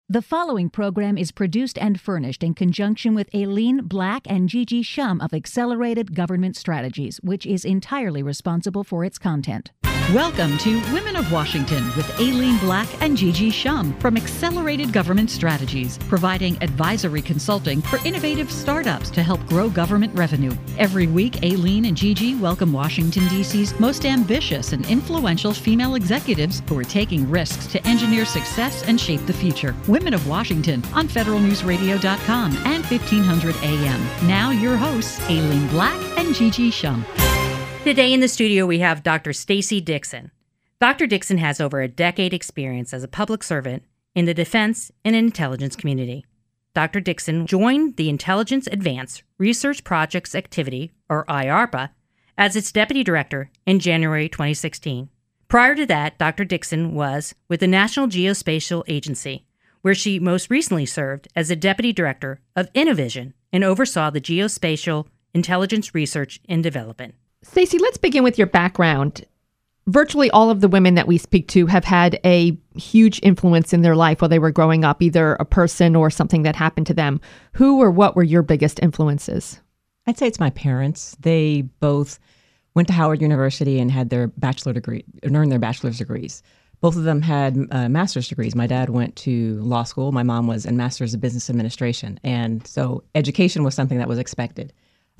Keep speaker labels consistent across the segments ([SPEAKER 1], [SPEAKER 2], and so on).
[SPEAKER 1] The following program is produced and furnished in conjunction with Aileen Black and Gigi Shum of Accelerated Government Strategies, which is entirely responsible for its content.
[SPEAKER 2] Welcome to Women of Washington with Aileen Black and Gigi Shum from Accelerated Government Strategies, providing advisory consulting for innovative startups to help grow government revenue. Every week, Aileen and Gigi welcome Washington, D.C.'s most ambitious and influential female executives who are taking risks to engineer success and shape the future. Women of Washington on federalnewsradio.com and 1500 AM. Now your hosts, Aileen Black and Gigi Shum.
[SPEAKER 3] Today in the studio, we have Dr. Stacey Dixon. Dr. Dixon has over a decade experience as a public servant in the defense and intelligence community. Dr. Dixon joined the Intelligence Advanced Research Projects Activity, or IARPA, as its deputy director in January 2016. Prior to that, Dr. Dixon was with the National Geospatial Agency, where she most recently served as the deputy director of Innovision and oversaw the geospatial intelligence research and development.
[SPEAKER 4] Stacey, let's begin with your background. Virtually all of the women that we speak to have had a huge influence in their life while they were growing up, either a person or something that happened to them. Who or what were your biggest influences?
[SPEAKER 5] I'd say it's my parents. They both went to Howard University and had their bachelor degree, and earned their bachelor's degrees. Both of them had master's degrees. My dad went to law school. My mom was in master's of business administration. And so education was something that was expected.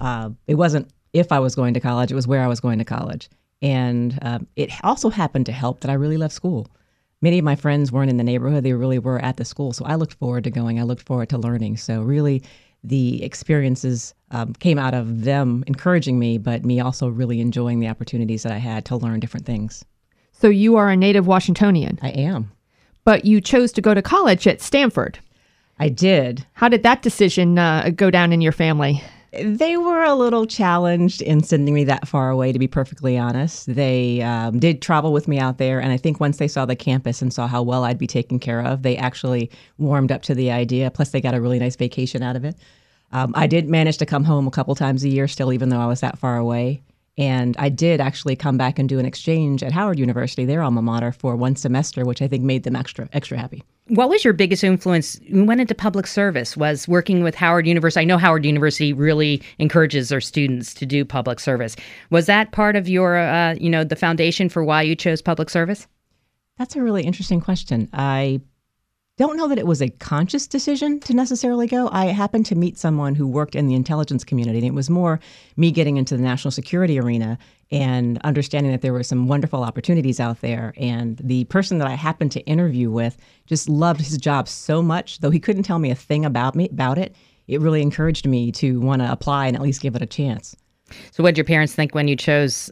[SPEAKER 5] It wasn't if I was going to college, it was where I was going to college. And it also happened to help that I really loved school. Many of my friends weren't in the neighborhood. They really were at the school. So I looked forward to going. I looked forward to learning. So really the experiences came out of them encouraging me, but me also really enjoying the opportunities that I had to learn different things.
[SPEAKER 4] So you are a native Washingtonian.
[SPEAKER 5] I am.
[SPEAKER 4] But you chose to go to college at Stanford.
[SPEAKER 5] I did.
[SPEAKER 4] How did that decision go down in your family?
[SPEAKER 5] They were a little challenged in sending me that far away, to be perfectly honest. They did travel with me out there, and I think once they saw the campus and saw how well I'd be taken care of, they actually warmed up to the idea. Plus, they got a really nice vacation out of it. I did manage to come home a couple times a year still, even though I was that far away. And I did actually come back and do an exchange at Howard University, their alma mater, for one semester, which I think made them extra happy.
[SPEAKER 3] What was your biggest influence? You went into public service, was working with Howard University. I know Howard University really encourages their students to do public service. Was that part of your, the foundation for why you chose public service?
[SPEAKER 5] That's a really interesting question. I don't know that it was a conscious decision to necessarily go. I happened to meet someone who worked in the intelligence community, and it was more me getting into the national security arena and understanding that there were some wonderful opportunities out there. And the person that I happened to interview with just loved his job so much, though he couldn't tell me a thing about it. It really encouraged me to want to apply and at least give it a chance.
[SPEAKER 3] So what did your parents think when you chose,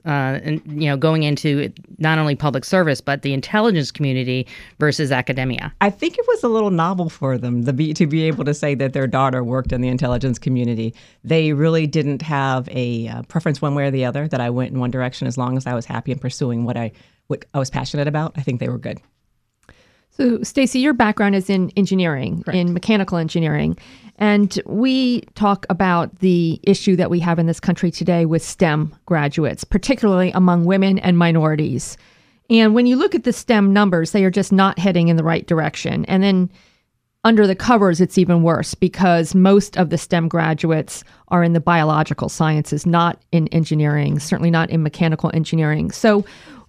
[SPEAKER 3] going into not only public service, but the intelligence community versus academia?
[SPEAKER 5] I think it was a little novel for them to be able to say that their daughter worked in the intelligence community. They really didn't have a preference one way or the other, that I went in one direction as long as I was happy in pursuing what I was passionate about. I think they were good.
[SPEAKER 4] So, Stacey, your background is in engineering,
[SPEAKER 5] Correct.
[SPEAKER 4] In mechanical engineering. And we talk about the issue that we have in this country today with STEM graduates, particularly among women and minorities. And when you look at the STEM numbers, they are just not heading in the right direction. And then under the covers, it's even worse because most of the STEM graduates are in the biological sciences, not in engineering, certainly not in mechanical engineering. So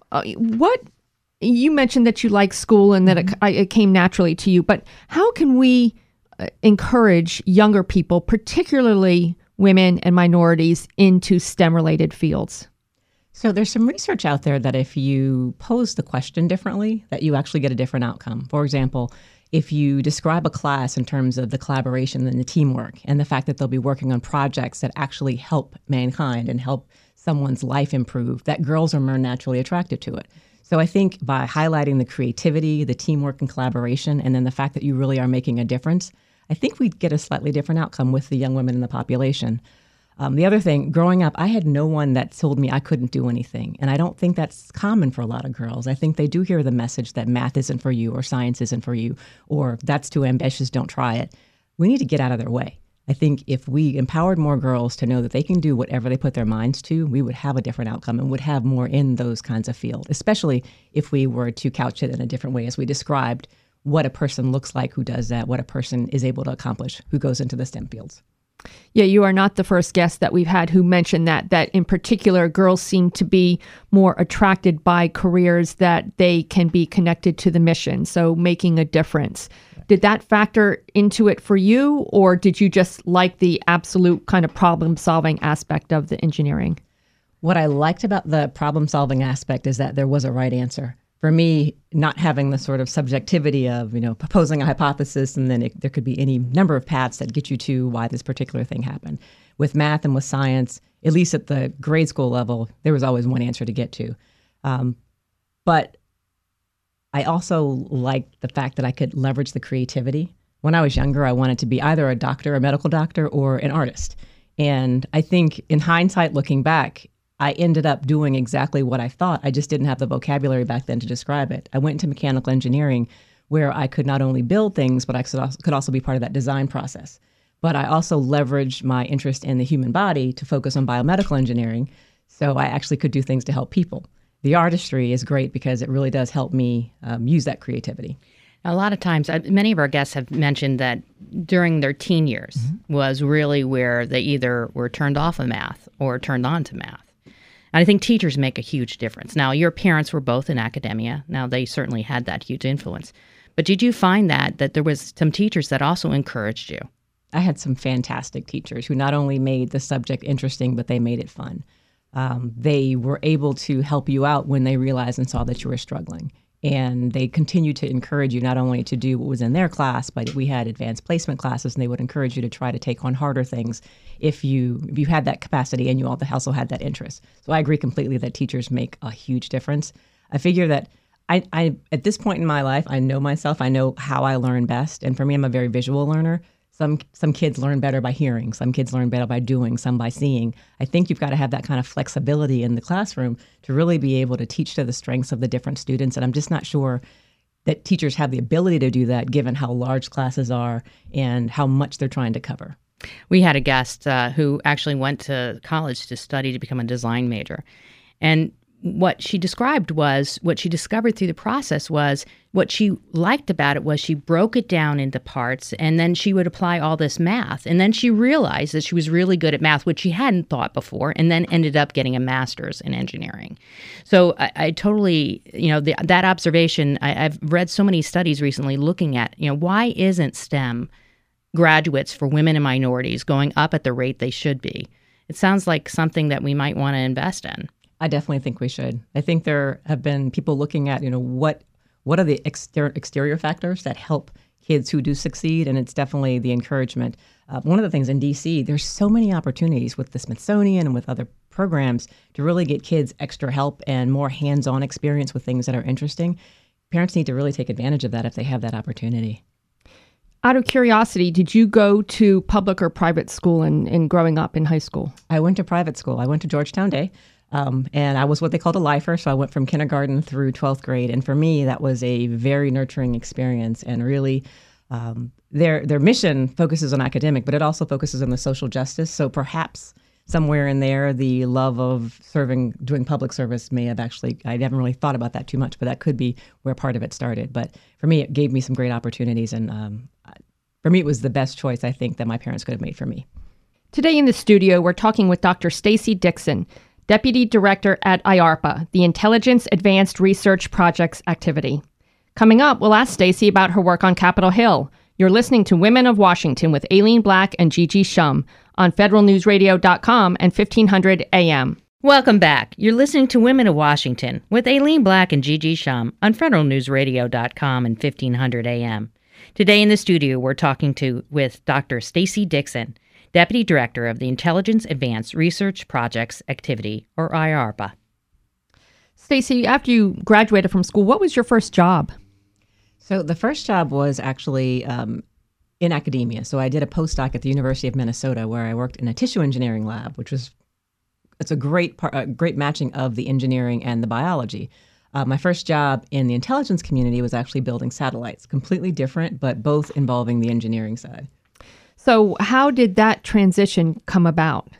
[SPEAKER 4] you mentioned that you like school and that it came naturally to you, but how can we encourage younger people, particularly women and minorities, into STEM-related fields?
[SPEAKER 5] So there's some research out there that if you pose the question differently, that you actually get a different outcome. For example, if you describe a class in terms of the collaboration and the teamwork and the fact that they'll be working on projects that actually help mankind and help someone's life improve, that girls are more naturally attracted to it. So I think by highlighting the creativity, the teamwork and collaboration, and then the fact that you really are making a difference, I think we'd get a slightly different outcome with the young women in the population. The other thing, growing up, I had no one that told me I couldn't do anything. And I don't think that's common for a lot of girls. I think they do hear the message that math isn't for you or science isn't for you or that's too ambitious, don't try it. We need to get out of their way. I think if we empowered more girls to know that they can do whatever they put their minds to, we would have a different outcome and would have more in those kinds of fields, especially if we were to couch it in a different way as we described, what a person looks like who does that, what a person is able to accomplish who goes into the STEM fields.
[SPEAKER 4] Yeah, you are not the first guest that we've had who mentioned that in particular, girls seem to be more attracted by careers that they can be connected to the mission, so making a difference. Did that factor into it for you, or did you just like the absolute kind of problem-solving aspect of the engineering?
[SPEAKER 5] What I liked about the problem-solving aspect is that there was a right answer. For me, not having the sort of subjectivity of, proposing a hypothesis and then there could be any number of paths that get you to why this particular thing happened. With math and with science, at least at the grade school level, there was always one answer to get to. But I also liked the fact that I could leverage the creativity. When I was younger, I wanted to be either a doctor, a medical doctor, or an artist. And I think in hindsight, looking back, I ended up doing exactly what I thought. I just didn't have the vocabulary back then to describe it. I went into mechanical engineering where I could not only build things, but I could also be part of that design process. But I also leveraged my interest in the human body to focus on biomedical engineering. So I actually could do things to help people. The artistry is great because it really does help me use that creativity.
[SPEAKER 3] A lot of times, many of our guests have mentioned that during their teen years was really where they either were turned off of math or turned on to math. And I think teachers make a huge difference. Now, your parents were both in academia. Now, they certainly had that huge influence. But did you find that there was some teachers that also encouraged you?
[SPEAKER 5] I had some fantastic teachers who not only made the subject interesting, but they made it fun. They were able to help you out when they realized and saw that you were struggling. And they continued to encourage you not only to do what was in their class, but we had advanced placement classes, and they would encourage you to try to take on harder things if you had that capacity and you also had that interest. So I agree completely that teachers make a huge difference. I figure that I at this point in my life, I know myself. I know how I learn best. And for me, I'm a very visual learner. Some kids learn better by hearing. Some kids learn better by doing, some by seeing. I think you've got to have that kind of flexibility in the classroom to really be able to teach to the strengths of the different students. And I'm just not sure that teachers have the ability to do that given how large classes are and how much they're trying to cover.
[SPEAKER 3] We had a guest who actually went to college to study to become a design major. And what she described was, what she discovered through the process was, what she liked about it was she broke it down into parts, and then she would apply all this math. And then she realized that she was really good at math, which she hadn't thought before, and then ended up getting a master's in engineering. So I totally, that observation, I've read so many studies recently looking at, why isn't STEM graduates for women and minorities going up at the rate they should be? It sounds like something that we might want to invest in.
[SPEAKER 5] I definitely think we should. I think there have been people looking at, what are the exterior factors that help kids who do succeed, and it's definitely the encouragement. One of the things in D.C., there's so many opportunities with the Smithsonian and with other programs to really get kids extra help and more hands-on experience with things that are interesting. Parents need to really take advantage of that if they have that opportunity.
[SPEAKER 4] Out of curiosity, did you go to public or private school in growing up in high school?
[SPEAKER 5] I went to private school. I went to Georgetown Day. And I was what they called a lifer, so I went from kindergarten through 12th grade. And for me, that was a very nurturing experience. And really, their mission focuses on academic, but it also focuses on the social justice. So perhaps somewhere in there, the love of doing public service may have actually, I haven't really thought about that too much, but that could be where part of it started. But for me, it gave me some great opportunities. And for me, it was the best choice, I think, that my parents could have made for me.
[SPEAKER 4] Today in the studio, we're talking with Dr. Stacy Dixon, Deputy Director at IARPA, the Intelligence Advanced Research Projects Activity. Coming up, we'll ask Stacy about her work on Capitol Hill. You're listening to Women of Washington with Aileen Black and Gigi Shum on federalnewsradio.com and 1500 AM.
[SPEAKER 3] Welcome back. You're listening to Women of Washington with Aileen Black and Gigi Shum on federalnewsradio.com and 1500 AM. Today in the studio, we're talking with Dr. Stacy Dixon, Deputy Director of the Intelligence Advanced Research Projects Activity, or IARPA.
[SPEAKER 4] Stacy, after you graduated from school, what was your first job?
[SPEAKER 5] So the first job was actually in academia. So I did a postdoc at the University of Minnesota where I worked in a tissue engineering lab, it's a great matching of the engineering and the biology. My first job in the intelligence community was actually building satellites, completely different, but both involving the engineering side.
[SPEAKER 4] So how did that transition come about?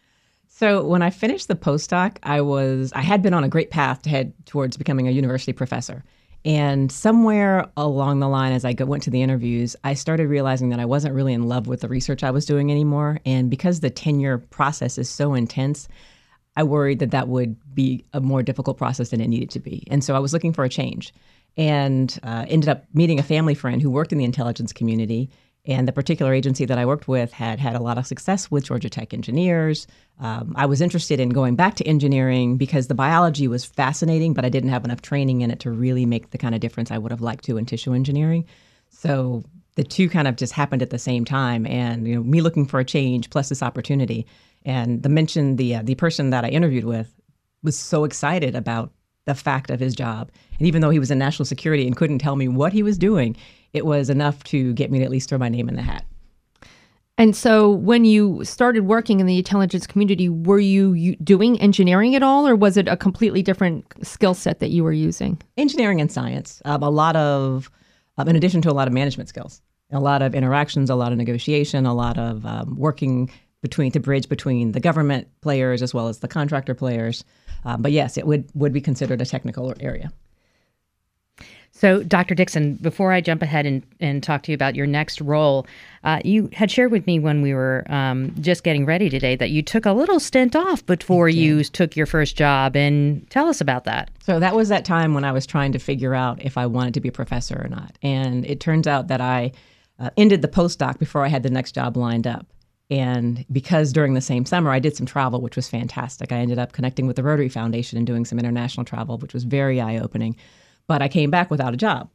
[SPEAKER 5] So when I finished the postdoc, I had been on a great path to head towards becoming a university professor. And somewhere along the line, as I went to the interviews, I started realizing that I wasn't really in love with the research I was doing anymore. And because the tenure process is so intense, I worried that that would be a more difficult process than it needed to be. And so I was looking for a change and ended up meeting a family friend who worked in the intelligence community. And the particular agency that I worked with had a lot of success with Georgia Tech engineers. I was interested in going back to engineering because the biology was fascinating, but I didn't have enough training in it to really make the kind of difference I would have liked to in tissue engineering. So the two kind of just happened at the same time. And me looking for a change plus this opportunity. And the person that I interviewed with was so excited about the fact of his job. And even though he was in national security and couldn't tell me what he was doing, it was enough to get me to at least throw my name in the hat.
[SPEAKER 4] And so when you started working in the intelligence community, were you doing engineering at all, or was it a completely different skill set that you were using?
[SPEAKER 5] Engineering and science, a lot of, in addition to a lot of management skills, a lot of interactions, a lot of negotiation, a lot of working to bridge between the government players as well as the contractor players. But yes, it would be considered a technical area.
[SPEAKER 3] So, Dr. Dixon, before I jump ahead and talk to you about your next role, you had shared with me when we were just getting ready today that you took a little stint off before you took your first job. And tell us about that.
[SPEAKER 5] So that was that time when I was trying to figure out if I wanted to be a professor or not. And it turns out that I ended the postdoc before I had the next job lined up. And because during the same summer, I did some travel, which was fantastic. I ended up connecting with the Rotary Foundation and doing some international travel, which was very eye-opening. But I came back without a job.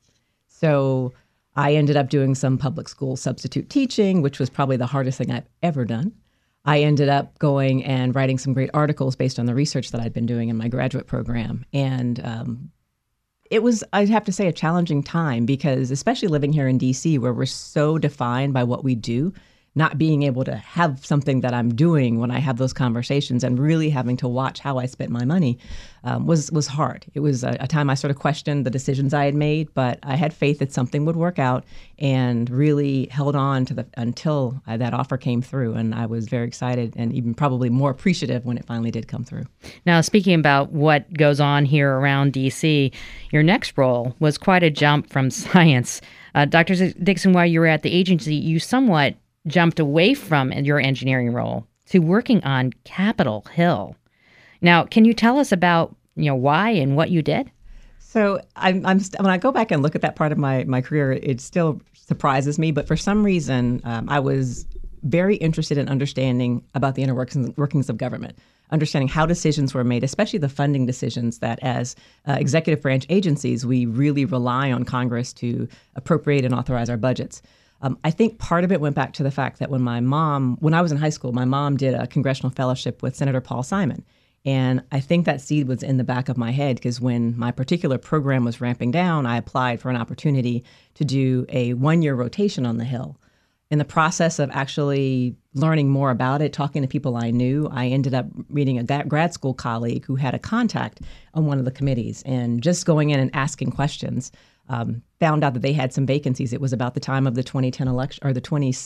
[SPEAKER 5] So I ended up doing some public school substitute teaching, which was probably the hardest thing I've ever done. I ended up going and writing some great articles based on the research that I'd been doing in my graduate program. And it was, I'd have to say, a challenging time because especially living here in D.C., where we're so defined by what we do, not being able to have something that I'm doing when I have those conversations and really having to watch how I spent my money was hard. It was a time I sort of questioned the decisions I had made, but I had faith that something would work out and really held on to until that offer came through. And I was very excited and even probably more appreciative when it finally did come through.
[SPEAKER 3] Now, speaking about what goes on here around D.C., your next role was quite a jump from science. Dr. Dixon, while you were at the agency, you somewhat jumped away from your engineering role to working on Capitol Hill. Now, can you tell us about why and what you did?
[SPEAKER 5] So when I go back and look at that part of my career, it still surprises me. But for some reason, I was very interested in understanding about the inner workings of government, understanding how decisions were made, especially the funding decisions that as executive branch agencies, we really rely on Congress to appropriate and authorize our budgets. I think part of it went back to the fact that when I was in high school, my mom did a congressional fellowship with Senator Paul Simon. And I think that seed was in the back of my head because when my particular program was ramping down, I applied for an opportunity to do a 1-year rotation on the Hill. In the process of actually learning more about it, talking to people I knew, I ended up meeting a grad school colleague who had a contact on one of the committees and just going in and asking questions. Found out that they had some vacancies. It was about the time of the 2010 election or the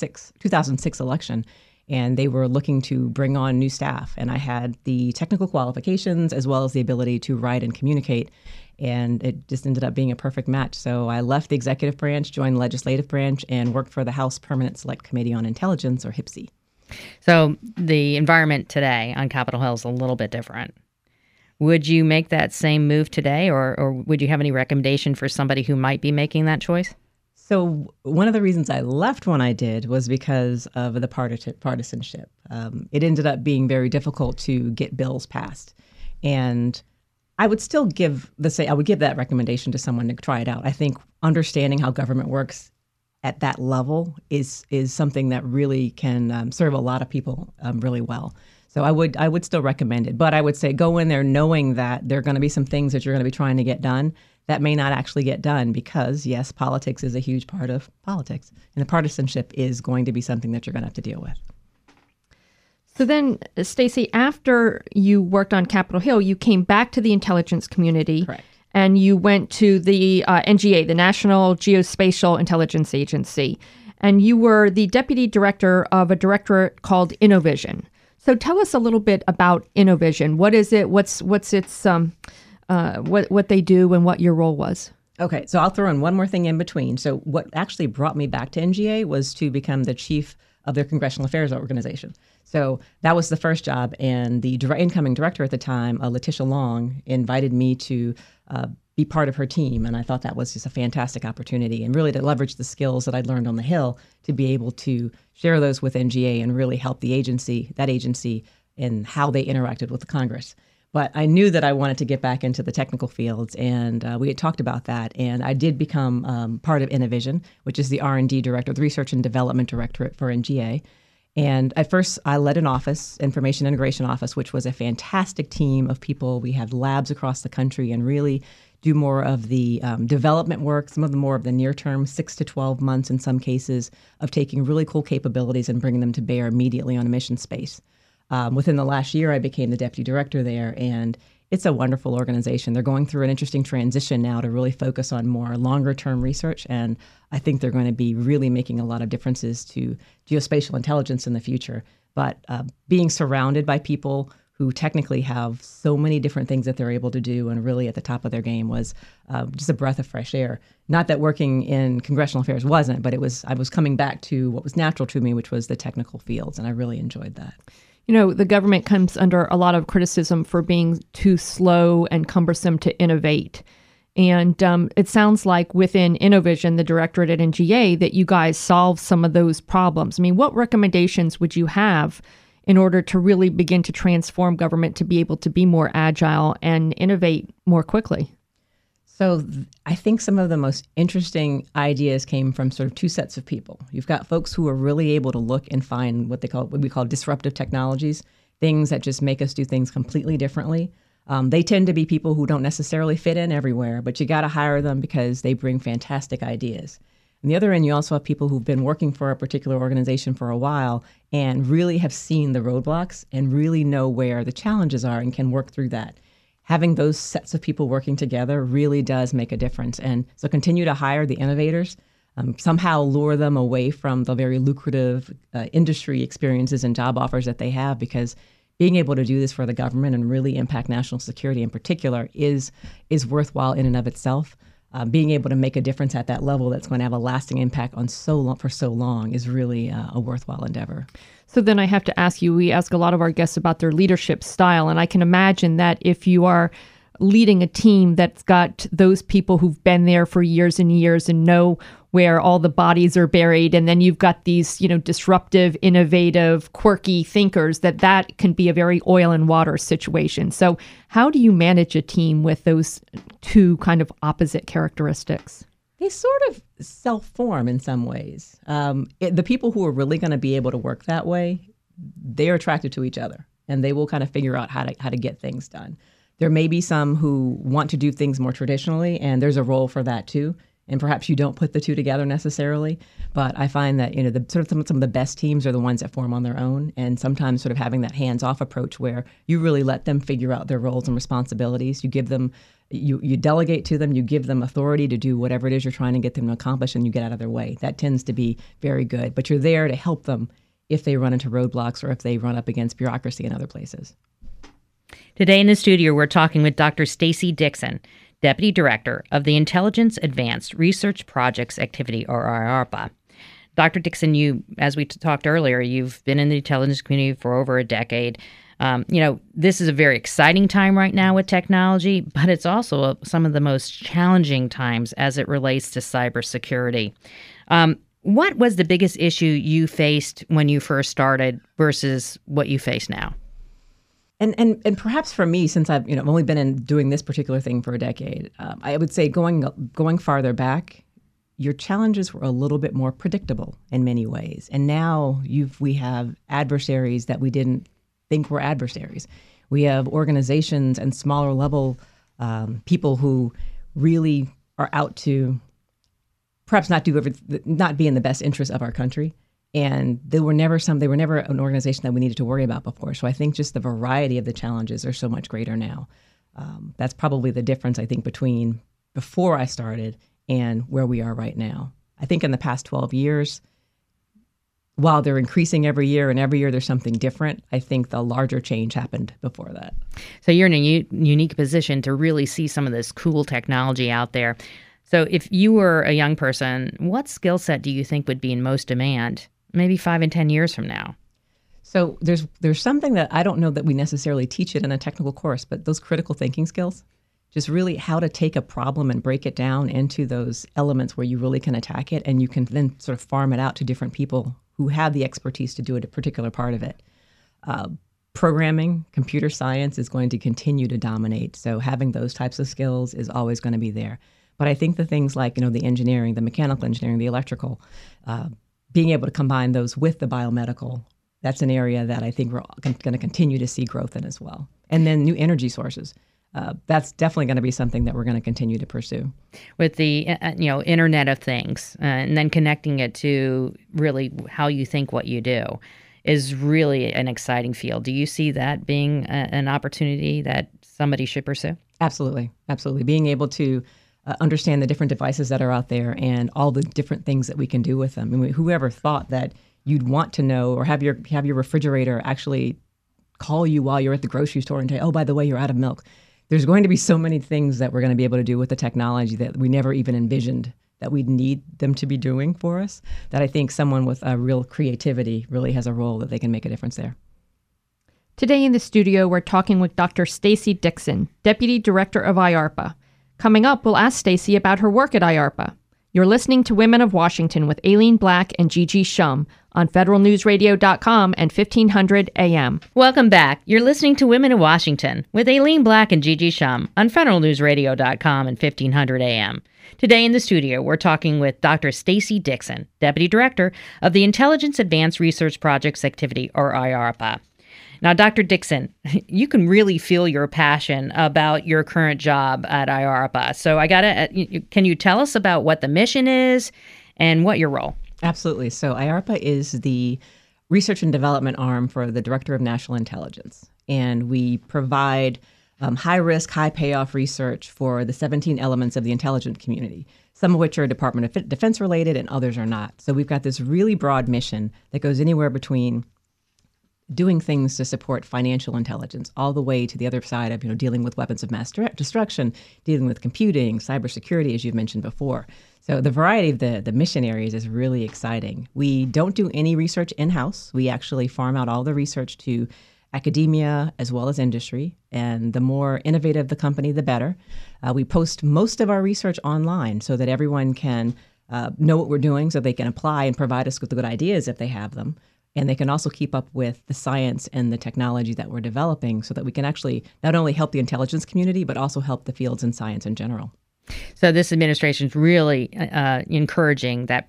[SPEAKER 5] 2006 election, and they were looking to bring on new staff. And I had the technical qualifications as well as the ability to write and communicate, and it just ended up being a perfect match. So I left the executive branch, joined the legislative branch, and worked for the House Permanent Select Committee on Intelligence, or HPSCI.
[SPEAKER 3] So the environment today on Capitol Hill is a little bit different. Would you make that same move today, or would you have any recommendation for somebody who might be making that choice?
[SPEAKER 5] So one of the reasons I left when I did was because of the partisanship. It ended up being very difficult to get bills passed. And I would still give that recommendation to someone to try it out. I think understanding how government works at that level is something that really can serve a lot of people really well. So I would still recommend it, but I would say go in there knowing that there are going to be some things that you're going to be trying to get done that may not actually get done because, yes, politics is a huge part of politics, and the partisanship is going to be something that you're going to have to deal with.
[SPEAKER 4] So then, Stacey, after you worked on Capitol Hill, you came back to the intelligence community.
[SPEAKER 5] Correct.
[SPEAKER 4] And you went to the NGA, the National Geospatial Intelligence Agency, and you were the deputy director of a directorate called Innovision. So tell us a little bit about Innovision. What is it? What's its what they do and what your role was?
[SPEAKER 5] Okay, so I'll throw in one more thing in between. So what actually brought me back to NGA was to become the chief of their Congressional Affairs organization. So that was the first job, and the incoming director at the time, Letitia Long, invited me to be part of her team, and I thought that was just a fantastic opportunity, and really to leverage the skills that I'd learned on the Hill to be able to share those with NGA and really help that agency, in how they interacted with the Congress. But I knew that I wanted to get back into the technical fields, and we had talked about that. And I did become part of Innovision, which is the R&D director, the Research and Development Directorate for NGA. And at first, I led an office, Information Integration Office, which was a fantastic team of people. We had labs across the country and really do more of the development work, some of the more of the near term, 6 to 12 months in some cases, of taking really cool capabilities and bringing them to bear immediately on a mission space. Within the last year, I became the deputy director there, and it's a wonderful organization. They're going through an interesting transition now to really focus on more longer-term research, and I think they're going to be really making a lot of differences to geospatial intelligence in the future. But being surrounded by people who technically have so many different things that they're able to do and really at the top of their game was just a breath of fresh air. Not that working in congressional affairs wasn't, but I was coming back to what was natural to me, which was the technical fields, and I really enjoyed that.
[SPEAKER 4] You know, the government comes under a lot of criticism for being too slow and cumbersome to innovate. And it sounds like within Innovision, the directorate at NGA, that you guys solve some of those problems. I mean, what recommendations would you have in order to really begin to transform government to be able to be more agile and innovate more quickly?
[SPEAKER 5] So I think some of the most interesting ideas came from sort of two sets of people. You've got folks who are really able to look and find what we call disruptive technologies, things that just make us do things completely differently. They tend to be people who don't necessarily fit in everywhere, but you got to hire them because they bring fantastic ideas. On the other end, you also have people who've been working for a particular organization for a while and really have seen the roadblocks and really know where the challenges are and can work through that. Having those sets of people working together really does make a difference. And so continue to hire the innovators, somehow lure them away from the very lucrative industry experiences and job offers that they have, because being able to do this for the government and really impact national security in particular is worthwhile in and of itself. Being able to make a difference at that level that's going to have a lasting impact on for so long is really a worthwhile endeavor. So
[SPEAKER 4] then I have to ask you, we ask a lot of our guests about their leadership style, and I can imagine that if you are leading a team that's got those people who've been there for years and years and know where all the bodies are buried, and then you've got these, disruptive, innovative, quirky thinkers, that can be a very oil and water situation. So how do you manage a team with those two kind of opposite characteristics?
[SPEAKER 5] They sort of self-form in some ways. The people who are really going to be able to work that way, they're attracted to each other, and they will kind of figure out how to get things done. There may be some who want to do things more traditionally, and there's a role for that too. And perhaps you don't put the two together necessarily, but I find that some of the best teams are the ones that form on their own, and sometimes sort of having that hands-off approach where you really let them figure out their roles and responsibilities. You give them, you delegate to them, you give them authority to do whatever it is you're trying to get them to accomplish, and you get out of their way. That tends to be very good, but you're there to help them if they run into roadblocks or if they run up against bureaucracy in other places.
[SPEAKER 3] Today in the studio, we're talking with Dr. Stacey Dixon, Deputy Director of the Intelligence Advanced Research Projects Activity, or IARPA. Dr. Dixon, as we talked earlier, you've been in the intelligence community for over a decade. This is a very exciting time right now with technology, but it's also some of the most challenging times as it relates to cybersecurity. What was the biggest issue you faced when you first started versus what you face now?
[SPEAKER 5] And perhaps for me, since I've only been doing this particular thing for a decade, I would say going farther back, your challenges were a little bit more predictable in many ways. And now we have adversaries that we didn't think were adversaries. We have organizations and smaller level people who really are out to perhaps not be in the best interest of our country. And they were never an organization that we needed to worry about before. So I think just the variety of the challenges are so much greater now. That's probably the difference, I think, between before I started and where we are right now. I think in the past 12 years, while they're increasing every year and every year there's something different, I think the larger change happened before that.
[SPEAKER 3] So you're in a unique position to really see some of this cool technology out there. So if you were a young person, what skill set do you think would be in most demand, maybe 5 and 10 years from now?
[SPEAKER 5] So there's something that I don't know that we necessarily teach it in a technical course, but those critical thinking skills, just really how to take a problem and break it down into those elements where you really can attack it, and you can then sort of farm it out to different people who have the expertise to do it, a particular part of it. Programming, computer science is going to continue to dominate. So having those types of skills is always going to be there. But I think the things like, the engineering, the mechanical engineering, the electrical, being able to combine those with the biomedical, that's an area that I think we're going to continue to see growth in as well. And then new energy sources. That's definitely going to be something that we're going to continue to pursue.
[SPEAKER 3] With the Internet of Things, and then connecting it to really how you think what you do is really an exciting field. Do you see that being an opportunity that somebody should pursue?
[SPEAKER 5] Absolutely. Absolutely. Being able to understand the different devices that are out there and all the different things that we can do with them. I mean, whoever thought that you'd want to know or have your refrigerator actually call you while you're at the grocery store and say, oh, by the way, you're out of milk. There's going to be so many things that we're going to be able to do with the technology that we never even envisioned that we'd need them to be doing for us, that I think someone with a real creativity really has a role that they can make a difference there.
[SPEAKER 4] Today in the studio, we're talking with Dr. Stacey Dixon, Deputy Director of IARPA. Coming up, we'll ask Stacey about her work at IARPA. You're listening to Women of Washington with Aileen Black and Gigi Shum on federalnewsradio.com and 1500 AM.
[SPEAKER 3] Welcome back. You're listening to Women of Washington with Aileen Black and Gigi Shum on federalnewsradio.com and 1500 AM. Today in the studio, we're talking with Dr. Stacey Dixon, Deputy Director of the Intelligence Advanced Research Projects Activity, or IARPA. Now, Dr. Dixon, you can really feel your passion about your current job at IARPA. So can you tell us about what the mission is and what your role?
[SPEAKER 5] Absolutely. So IARPA is the research and development arm for the Director of National Intelligence. And we provide high-risk, high-payoff research for the 17 elements of the intelligence community, some of which are Department of Defense related and others are not. So we've got this really broad mission that goes anywhere between doing things to support financial intelligence all the way to the other side of dealing with weapons of mass destruction, dealing with computing, cybersecurity, as you've mentioned before. So the variety of the mission areas is really exciting. We don't do any research in-house. We actually farm out all the research to academia as well as industry. And the more innovative the company, the better. We post most of our research online so that everyone can know what we're doing so they can apply and provide us with the good ideas if they have them. And they can also keep up with the science and the technology that we're developing so that we can actually not only help the intelligence community, but also help the fields and science in general.
[SPEAKER 3] So this administration is really encouraging that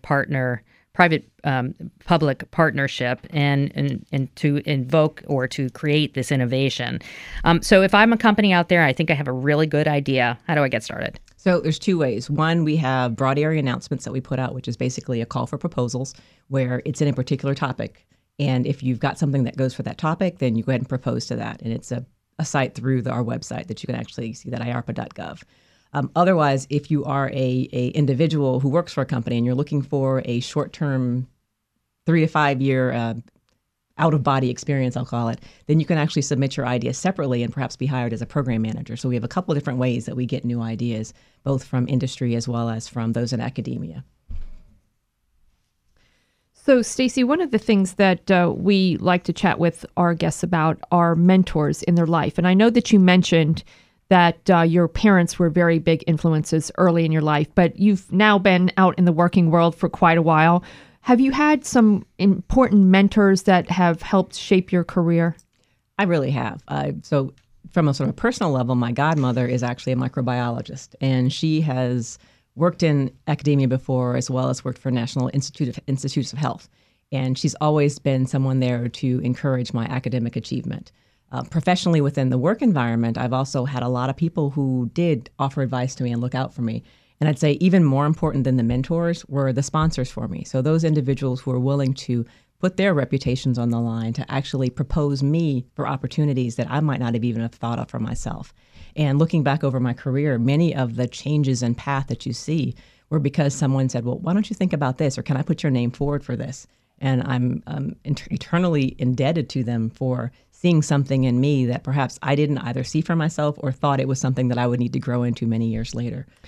[SPEAKER 3] public partnership and to invoke or to create this innovation. So if I'm a company out there, I think I have a really good idea. How do I get started?
[SPEAKER 5] So there's two ways. One, we have broad area announcements that we put out, which is basically a call for proposals where it's in a particular topic. And if you've got something that goes for that topic, then you go ahead and propose to that. And it's a site through our website that you can actually see, that iarpa.gov. Otherwise, if you are a individual who works for a company and you're looking for a short-term 3 to 5 year out-of-body experience, I'll call it, then you can actually submit your idea separately and perhaps be hired as a program manager. So we have a couple of different ways that we get new ideas, both from industry as well as from those in academia.
[SPEAKER 4] So, Stacey, one of the things that we like to chat with our guests about are mentors in their life. And I know that you mentioned that your parents were very big influences early in your life, but you've now been out in the working world for quite a while. Have you had some important mentors that have helped shape your career?
[SPEAKER 5] I really have. So from a sort of personal level, my godmother is actually a microbiologist, and she has worked in academia before as well as worked for National Institutes of Health. And she's always been someone there to encourage my academic achievement. Professionally within the work environment, I've also had a lot of people who did offer advice to me and look out for me. And I'd say even more important than the mentors were the sponsors for me. So those individuals who are willing to put their reputations on the line to actually propose me for opportunities that I might not have even thought of for myself. And looking back over my career, many of the changes in path that you see were because someone said, well, why don't you think about this? Or can I put your name forward for this? And I'm eternally indebted to them for seeing something in me that perhaps I didn't either see for myself or thought it was something that I would need to grow into many years later.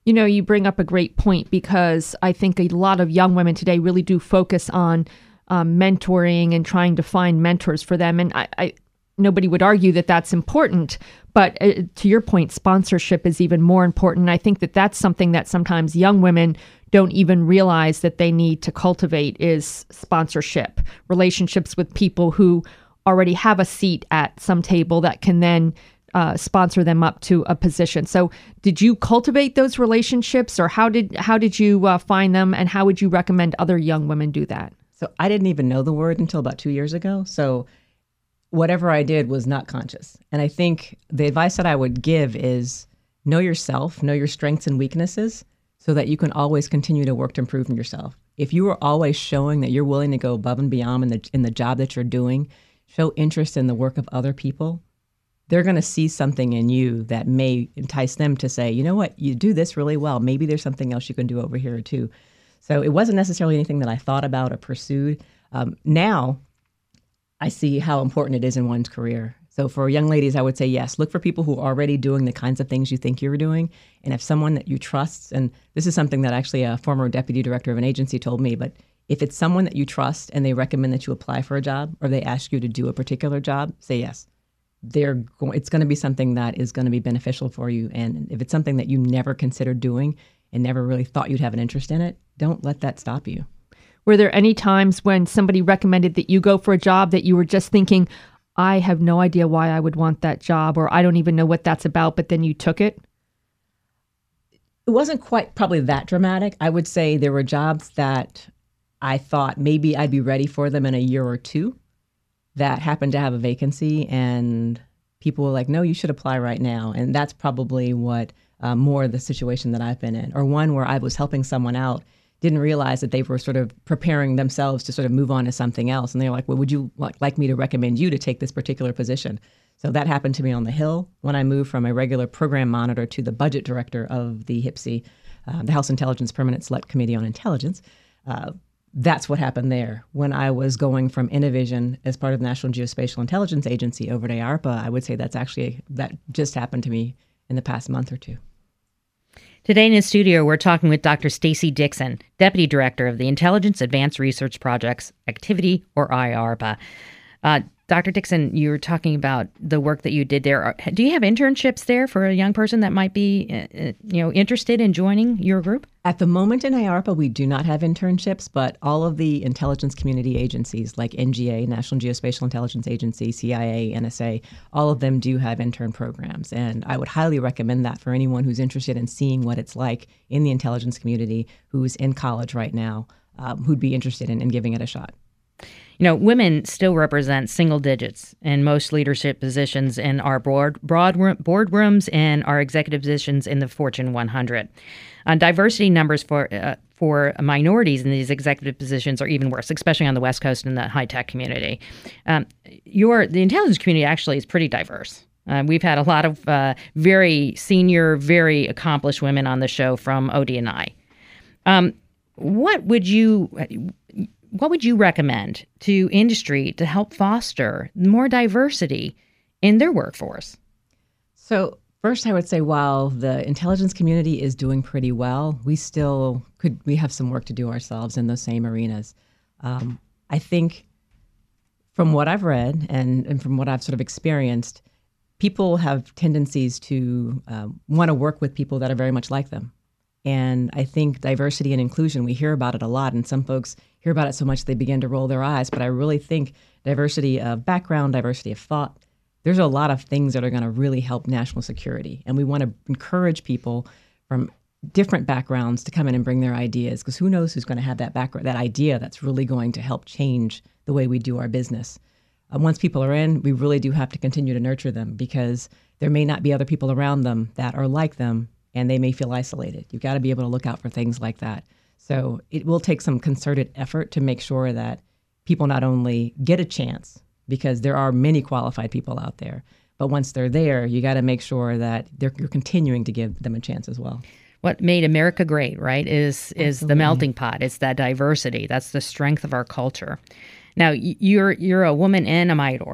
[SPEAKER 4] You know, you bring up a great point, because I think a lot of young women today really do focus on mentoring and trying to find mentors for them. And I nobody would argue that that's important. But to your point, sponsorship is even more important. I think that that's something that sometimes young women don't even realize that they need to cultivate, is sponsorship, relationships with people who already have a seat at some table that can then sponsor them up to a position. So did you cultivate those relationships, or how did you find them, and how would you recommend other young women do that?
[SPEAKER 5] So I didn't even know the word until about 2 years ago. So whatever I did was not conscious. And I think the advice that I would give is know yourself, know your strengths and weaknesses, so that you can always continue to work to improve yourself. If you are always showing that you're willing to go above and beyond in the job that you're doing, show interest in the work of other people, they're going to see something in you that may entice them to say, you know what, you do this really well. Maybe there's something else you can do over here too. So it wasn't necessarily anything that I thought about or pursued. Now I see how important it is in one's career. So for young ladies, I would say, yes, look for people who are already doing the kinds of things you think you're doing. And if someone that you trust, and this is something that actually a former deputy director of an agency told me, but if it's someone that you trust and they recommend that you apply for a job, or they ask you to do a particular job, say yes. It's going to be something that is going to be beneficial for you. And if it's something that you never considered doing and never really thought you'd have an interest in it, don't let that stop you.
[SPEAKER 4] Were there any times when somebody recommended that you go for a job that you were just thinking, I have no idea why I would want that job, or I don't even know what that's about, but then you took it?
[SPEAKER 5] It wasn't quite probably that dramatic. I would say there were jobs that I thought maybe I'd be ready for them in a year or two that happened to have a vacancy, and people were like, no, you should apply right now. And that's probably what more of the situation that I've been in, or one where I was helping someone out, didn't realize that they were sort of preparing themselves to sort of move on to something else. And they're like, well, would you like me to recommend you to take this particular position? So that happened to me on the Hill when I moved from a regular program monitor to the budget director of the HIPSI, the House Intelligence Permanent Select Committee on Intelligence. That's what happened there. When I was going from Innovision as part of the National Geospatial Intelligence Agency over to ARPA, I would say that just happened to me in the past month or two.
[SPEAKER 3] Today in the studio, we're talking with Dr. Stacey Dixon, Deputy Director of the Intelligence Advanced Research Projects Activity, or IARPA. Dr. Dixon, you were talking about the work that you did there. Do you have internships there for a young person that might be interested in joining your group?
[SPEAKER 5] At the moment in IARPA, we do not have internships, but all of the intelligence community agencies like NGA, National Geospatial Intelligence Agency, CIA, NSA, all of them do have intern programs. And I would highly recommend that for anyone who's interested in seeing what it's like in the intelligence community, who's in college right now, who'd be interested in giving it a shot.
[SPEAKER 3] You know, women still represent single digits in most leadership positions in our boardrooms and our executive positions in the Fortune 100. Diversity numbers for minorities in these executive positions are even worse, especially on the West Coast and the high-tech community. The intelligence community actually is pretty diverse. We've had a lot of very senior, very accomplished women on the show from ODNI. What would you recommend to industry to help foster more diversity in their workforce?
[SPEAKER 5] So first, I would say while the intelligence community is doing pretty well, we have some work to do ourselves in those same arenas. I think from what I've read and from what I've sort of experienced, people have tendencies to want to work with people that are very much like them. And I think diversity and inclusion, we hear about it a lot, and some folks hear about it so much they begin to roll their eyes. But I really think diversity of background, diversity of thought, there's a lot of things that are going to really help national security. And we want to encourage people from different backgrounds to come in and bring their ideas, because who knows who's going to have that background, that idea that's really going to help change the way we do our business. Once people are in, we really do have to continue to nurture them, because there may not be other people around them that are like them, and they may feel isolated. You've got to be able to look out for things like that. So it will take some concerted effort to make sure that people not only get a chance, because there are many qualified people out there, but once they're there, you got to make sure that you're continuing to give them a chance as well.
[SPEAKER 3] What made America great, right, is the melting pot. It's that diversity. That's the strength of our culture. Now, you're a woman and a minority.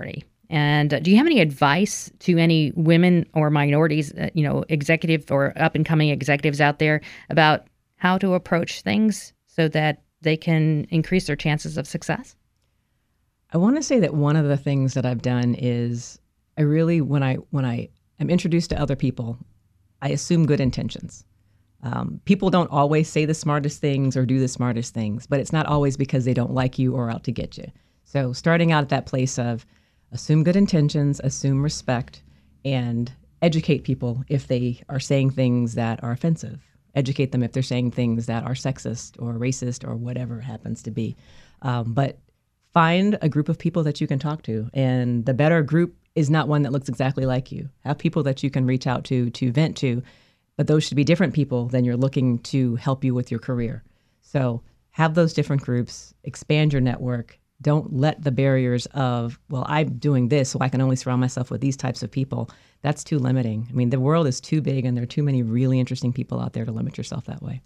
[SPEAKER 3] And do you have any advice to any women or minorities, executive or up-and-coming executives out there about how to approach things so that they can increase their chances of success?
[SPEAKER 5] I want to say that one of the things that I've done is I really, when I am introduced to other people, I assume good intentions. People don't always say the smartest things or do the smartest things, but it's not always because they don't like you or out to get you. So starting out at that place of assume good intentions, assume respect, and educate people if they are saying things that are offensive. Educate them if they're saying things that are sexist or racist or whatever it happens to be. But find a group of people that you can talk to. And the better group is not one that looks exactly like you. Have people that you can reach out to vent to, but those should be different people than you're looking to help you with your career. So have those different groups, expand your network. Don't let the barriers of, well, I'm doing this, so I can only surround myself with these types of people. That's too limiting. I mean, the world is too big and there are too many really interesting people out there to limit yourself that way.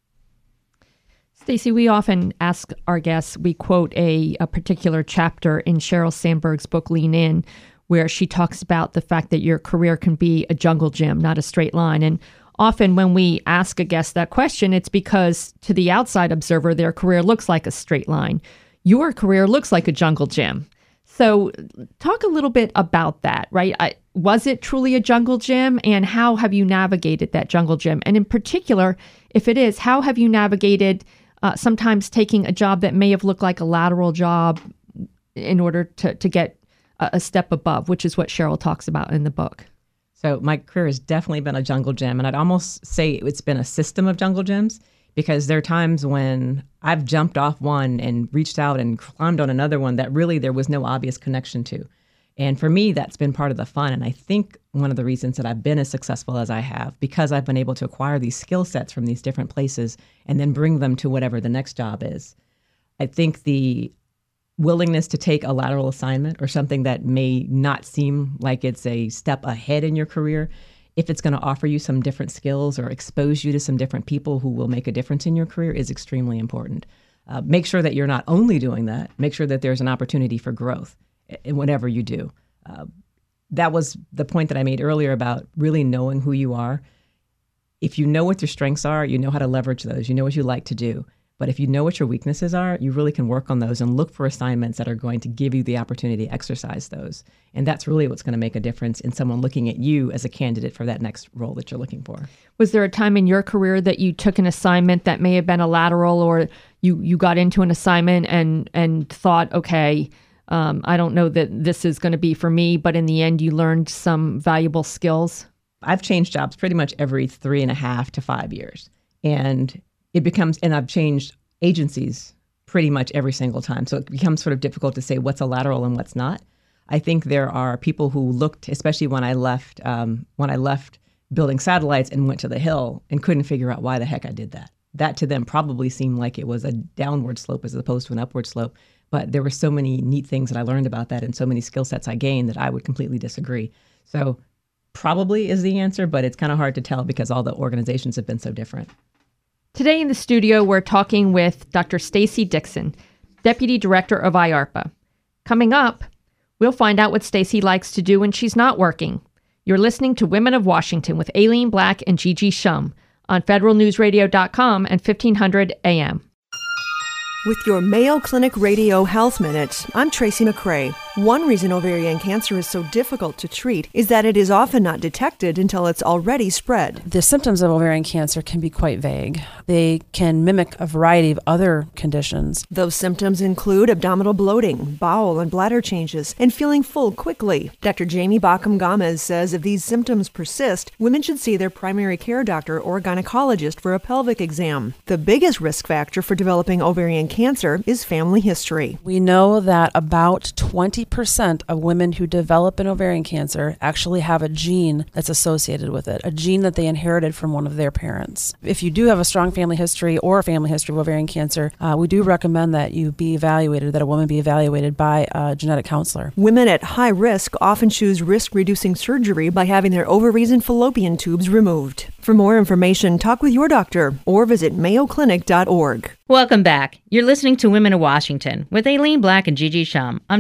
[SPEAKER 4] Stacey, we often ask our guests, we quote a particular chapter in Sheryl Sandberg's book, Lean In, where she talks about the fact that your career can be a jungle gym, not a straight line. And often when we ask a guest that question, it's because to the outside observer, their career looks like a straight line. Your career looks like a jungle gym. So talk a little bit about that, right? Was it truly a jungle gym, and how have you navigated that jungle gym? And in particular, if it is, how have you navigated sometimes taking a job that may have looked like a lateral job in order to get a step above, which is what Sheryl talks about in the book?
[SPEAKER 5] So my career has definitely been a jungle gym, and I'd almost say it's been a system of jungle gyms, because there are times when I've jumped off one and reached out and climbed on another one that really there was no obvious connection to. And for me, that's been part of the fun. And I think one of the reasons that I've been as successful as I have, because I've been able to acquire these skill sets from these different places and then bring them to whatever the next job is. I think the willingness to take a lateral assignment or something that may not seem like it's a step ahead in your career, if it's going to offer you some different skills or expose you to some different people who will make a difference in your career, is extremely important. Make sure that you're not only doing that, make sure that there's an opportunity for growth in whatever you do. That was the point that I made earlier about really knowing who you are. If you know what your strengths are, you know how to leverage those, you know what you like to do. But if you know what your weaknesses are, you really can work on those and look for assignments that are going to give you the opportunity to exercise those. And that's really what's going to make a difference in someone looking at you as a candidate for that next role that you're looking for.
[SPEAKER 4] Was there a time in your career that you took an assignment that may have been a lateral, or you got into an assignment and thought, okay, I don't know that this is going to be for me, but in the end you learned some valuable skills?
[SPEAKER 5] I've changed jobs pretty much every 3.5 to 5 years. And I've changed agencies pretty much every single time. So it becomes sort of difficult to say what's a lateral and what's not. I think there are people who looked, especially when I left building satellites and went to the Hill and couldn't figure out why the heck I did that. That to them probably seemed like it was a downward slope as opposed to an upward slope. But there were so many neat things that I learned about that and so many skill sets I gained that I would completely disagree. So probably is the answer, but it's kind of hard to tell because all the organizations have been so different.
[SPEAKER 4] Today in the studio, we're talking with Dr. Stacey Dixon, Deputy Director of IARPA. Coming up, we'll find out what Stacey likes to do when she's not working. You're listening to Women of Washington with Aileen Black and Gigi Shum on federalnewsradio.com and 1500 AM.
[SPEAKER 6] With your Mayo Clinic Radio Health Minute, I'm Tracy McCray. One reason ovarian cancer is so difficult to treat is that it is often not detected until it's already spread.
[SPEAKER 7] The symptoms of ovarian cancer can be quite vague. They can mimic a variety of other conditions.
[SPEAKER 6] Those symptoms include abdominal bloating, bowel and bladder changes, and feeling full quickly. Dr. Jamie Baucom-Gomez says if these symptoms persist, women should see their primary care doctor or gynecologist for a pelvic exam. The biggest risk factor for developing ovarian cancer is family history.
[SPEAKER 7] We know that about 20% of women who develop an ovarian cancer actually have a gene that's associated with it, a gene that they inherited from one of their parents. If you do have a strong family history or a family history of ovarian cancer, we do recommend that you be evaluated, that a woman be evaluated by a genetic counselor.
[SPEAKER 6] Women at high risk often choose risk-reducing surgery by having their ovaries and fallopian tubes removed. For more information, talk with your doctor or visit mayoclinic.org.
[SPEAKER 3] Welcome back. You're listening to Women of Washington with Aileen Black and Gigi Shum on Federal News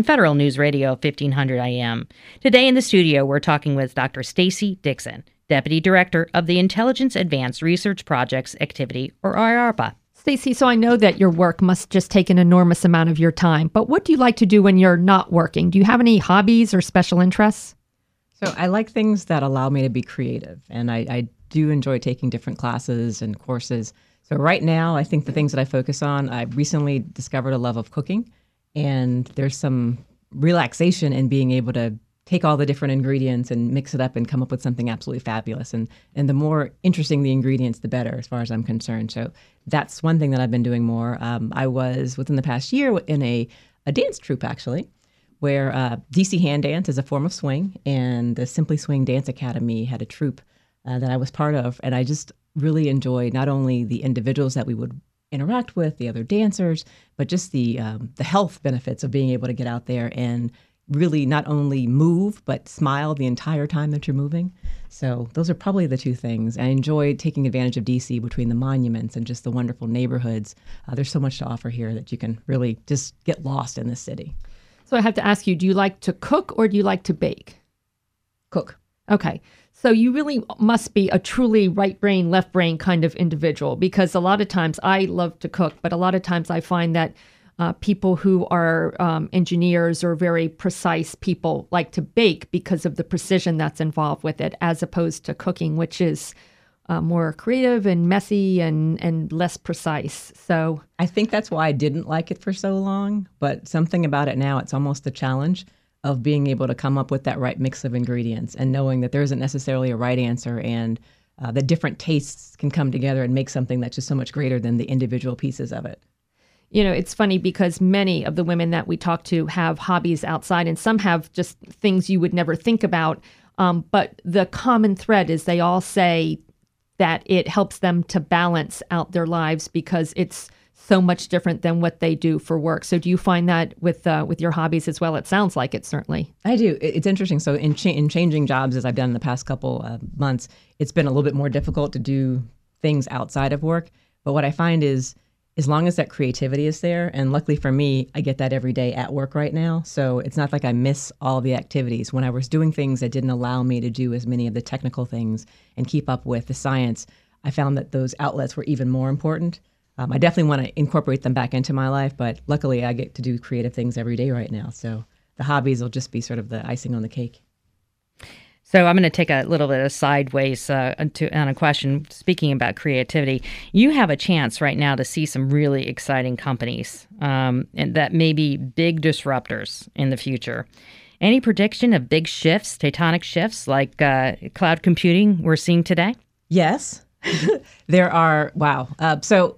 [SPEAKER 3] News Radio 1500 AM. Today in the studio, we're talking with Dr. Stacy Dixon, Deputy Director of the Intelligence Advanced Research Projects Activity, or IARPA.
[SPEAKER 4] Stacy, so I know that your work must just take an enormous amount of your time, but what do you like to do when you're not working? Do you have any hobbies or special interests?
[SPEAKER 5] So I like things that allow me to be creative, and I do enjoy taking different classes and courses. So right now, I think the things that I focus on, I recently discovered a love of cooking, and there's some relaxation in being able to take all the different ingredients and mix it up and come up with something absolutely fabulous. And the more interesting the ingredients, the better, as far as I'm concerned. So that's one thing that I've been doing more. I was, within the past year, in a dance troupe, actually, where DC Hand Dance is a form of swing, and the Simply Swing Dance Academy had a troupe that I was part of. And I just really enjoyed not only the individuals that we would interact with, the other dancers, but just the health benefits of being able to get out there and really not only move, but smile the entire time that you're moving. So those are probably the two things. I enjoyed taking advantage of DC between the monuments and just the wonderful neighborhoods. There's so much to offer here that you can really just get lost in this city.
[SPEAKER 4] So I have to ask you, do you like to cook or do you like to bake?
[SPEAKER 5] Cook.
[SPEAKER 4] Okay. So you really must be a truly right brain, left brain kind of individual, because a lot of times I love to cook, but a lot of times I find that people who are engineers or very precise people like to bake because of the precision that's involved with it, as opposed to cooking, which is more creative and messy and less precise. So
[SPEAKER 5] I think that's why I didn't like it for so long, but something about it now, it's almost a challenge of being able to come up with that right mix of ingredients and knowing that there isn't necessarily a right answer, and the different tastes can come together and make something that's just so much greater than the individual pieces of it.
[SPEAKER 4] You know, it's funny because many of the women that we talk to have hobbies outside, and some have just things you would never think about. But the common thread is they all say that it helps them to balance out their lives because it's so much different than what they do for work. So do you find that with your hobbies as well? It sounds like it, certainly.
[SPEAKER 5] I do. It's interesting. So in changing jobs, as I've done in the past couple months, it's been a little bit more difficult to do things outside of work. But what I find is, as long as that creativity is there, and luckily for me, I get that every day at work right now. So it's not like I miss all the activities. When I was doing things that didn't allow me to do as many of the technical things and keep up with the science, I found that those outlets were even more important. I definitely want to incorporate them back into my life, but luckily I get to do creative things every day right now. So the hobbies will just be sort of the icing on the cake.
[SPEAKER 3] So I'm going to take a little bit of sideways on a question. Speaking about creativity, you have a chance right now to see some really exciting companies and that may be big disruptors in the future. Any prediction of big shifts, tectonic shifts like cloud computing we're seeing today?
[SPEAKER 5] Yes, there are. Wow. So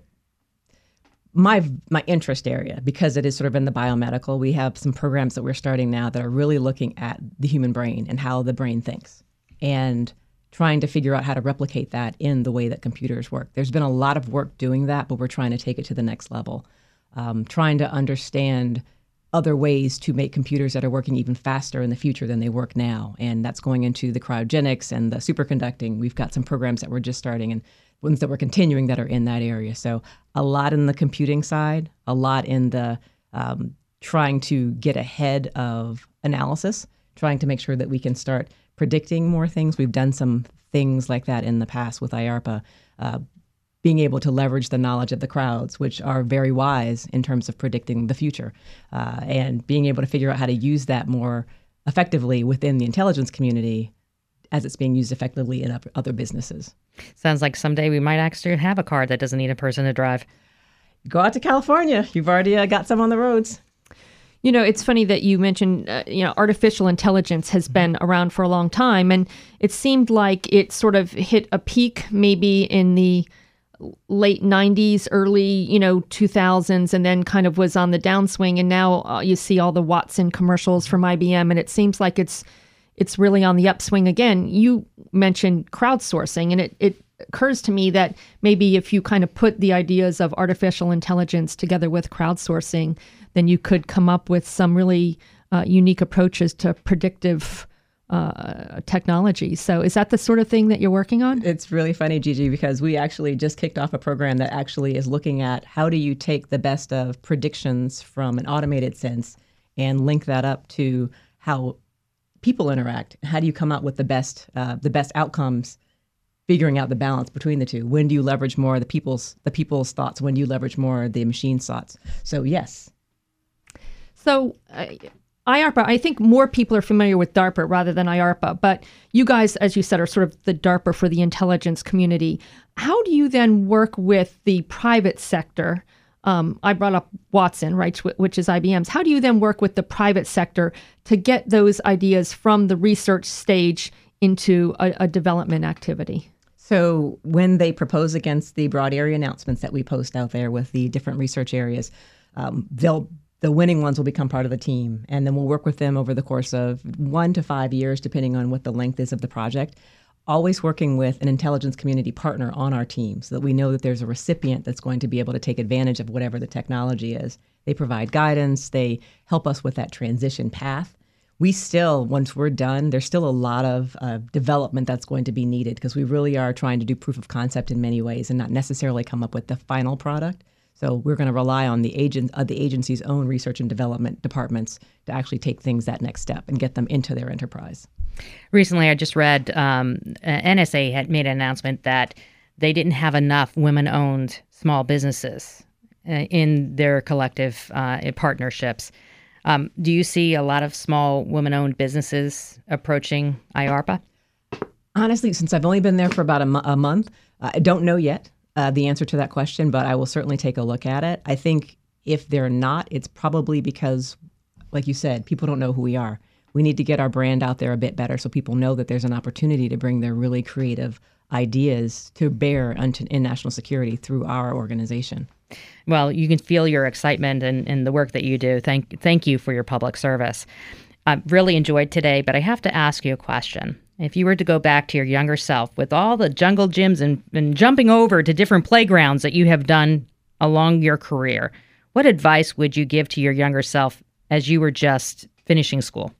[SPEAKER 5] my interest area, because it is sort of in the biomedical, we have some programs that we're starting now that are really looking at the human brain and how the brain thinks and trying to figure out how to replicate that in the way that computers work. There's been a lot of work doing that, but we're trying to take it to the next level, trying to understand other ways to make computers that are working even faster in the future than they work now. And that's going into the cryogenics and the superconducting. We've got some programs that we're just starting and ones that we're continuing that are in that area. So a lot in the computing side, a lot in the trying to get ahead of analysis, trying to make sure that we can start predicting more things. We've done some things like that in the past with IARPA, being able to leverage the knowledge of the crowds, which are very wise in terms of predicting the future, and being able to figure out how to use that more effectively within the intelligence community as it's being used effectively in other businesses.
[SPEAKER 3] Sounds like someday we might actually have a car that doesn't need a person to drive.
[SPEAKER 5] Go out to California. You've already got some on the roads.
[SPEAKER 4] You know, it's funny that you mentioned, artificial intelligence has been around for a long time, and it seemed like it sort of hit a peak maybe in the late 90s, early, 2000s, and then kind of was on the downswing. And now you see all the Watson commercials from IBM, and it seems like it's really on the upswing again. You mentioned crowdsourcing, and it occurs to me that maybe if you kind of put the ideas of artificial intelligence together with crowdsourcing, then you could come up with some really unique approaches to predictive technology. So is that the sort of thing that you're working on?
[SPEAKER 5] It's really funny, Gigi, because we actually just kicked off a program that actually is looking at how do you take the best of predictions from an automated sense and link that up to how people interact. How do you come out with the best outcomes? Figuring out the balance between the two. When do you leverage more the people's thoughts? When do you leverage more the machine's thoughts? So yes.
[SPEAKER 4] So IARPA, I think more people are familiar with DARPA rather than IARPA, but you guys, as you said, are sort of the DARPA for the intelligence community. How do you then work with the private sector? I brought up Watson, right, which is IBM's. How do you then work with the private sector to get those ideas from the research stage into a development activity?
[SPEAKER 5] So when they propose against the broad area announcements that we post out there with the different research areas, the winning ones will become part of the team. And then we'll work with them over the course of 1 to 5 years, depending on what the length is of the project, always working with an intelligence community partner on our team so that we know that there's a recipient that's going to be able to take advantage of whatever the technology is. They provide guidance. They help us with that transition path. We still, once we're done, there's still a lot of development that's going to be needed because we really are trying to do proof of concept in many ways and not necessarily come up with the final product. So we're going to rely on the agency's own research and development departments to actually take things that next step and get them into their enterprise.
[SPEAKER 3] Recently, I just read NSA had made an announcement that they didn't have enough women-owned small businesses in their collective partnerships. Do you see a lot of small women-owned businesses approaching IARPA?
[SPEAKER 5] Honestly, since I've only been there for about a month, I don't know yet the answer to that question, but I will certainly take a look at it. I think if they're not, it's probably because, like you said, people don't know who we are. We need to get our brand out there a bit better so people know that there's an opportunity to bring their really creative ideas to bear in national security through our organization.
[SPEAKER 3] Well, you can feel your excitement and the work that you do. Thank you for your public service. I've really enjoyed today, but I have to ask you a question. If you were to go back to your younger self with all the jungle gyms and jumping over to different playgrounds that you have done along your career, what advice would you give to your younger self as you were just finishing school?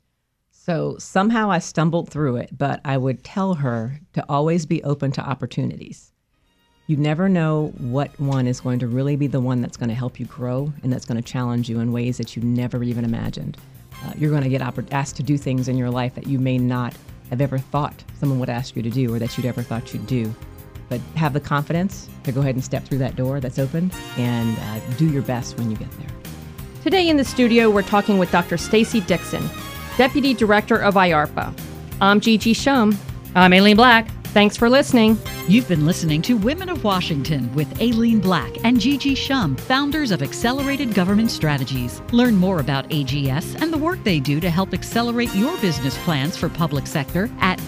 [SPEAKER 5] So somehow I stumbled through it, but I would tell her to always be open to opportunities. You never know what one is going to really be the one that's going to help you grow and that's going to challenge you in ways that you never even imagined. You're going to get asked to do things in your life that you may not have ever thought someone would ask you to do or that you'd ever thought you'd do. But have the confidence to go ahead and step through that door that's opened and do your best when you get there.
[SPEAKER 4] Today in the studio, we're talking with Dr. Stacey Dixon, Deputy Director of IARPA. I'm Gigi Shum.
[SPEAKER 3] I'm Aileen Black.
[SPEAKER 4] Thanks for listening.
[SPEAKER 2] You've been listening to Women of Washington with Aileen Black and Gigi Shum, founders of Accelerated Government Strategies. Learn more about AGS and the work they do to help accelerate your business plans for public sector at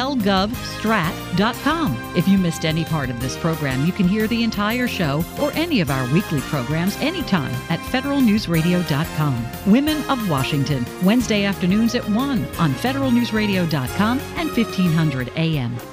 [SPEAKER 2] excelgovstrat.com. If you missed any part of this program, you can hear the entire show or any of our weekly programs anytime at federalnewsradio.com. Women of Washington, Wednesday afternoons at 1 on federalnewsradio.com and 1500 AM.